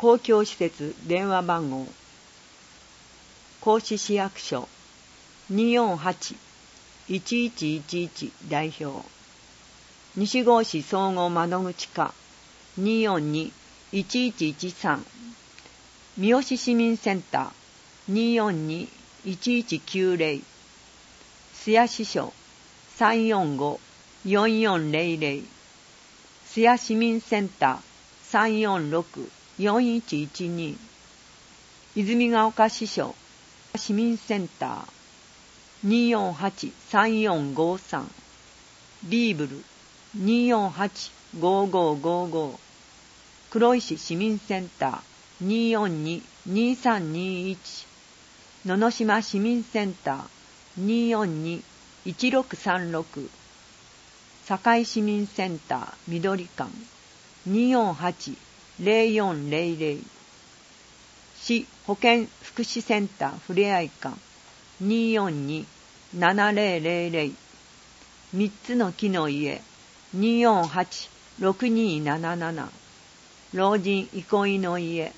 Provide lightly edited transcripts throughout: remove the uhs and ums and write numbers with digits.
公共施設電話番号、甲子市役所 248-1111 代表、西郷市総合窓口課 242-1113、三好市民センター 242-1190、須谷支所 345-4400、須谷市民センター 346-4112、泉ヶ丘支所市民センター 248-3453、ビーブル 248-5555、黒石市民センター 242-2321、野々島市民センター 242-1636、堺市民センター緑館 248-0400、市保健福祉センターふれあい館 242-7000、3つの木の家 248-6277、老人憩いの家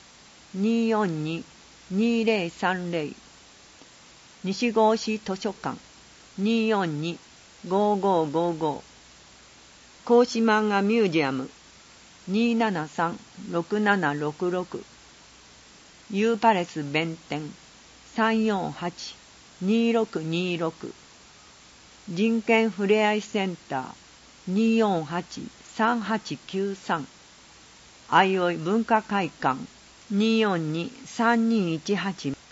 242-2030、西郷市図書館 242-5555、甲子漫画ミュージアム 273-6766、ユーパレス弁天 348-2626、人権ふれあいセンター 248-3893、あいおい文化会館 242-3218、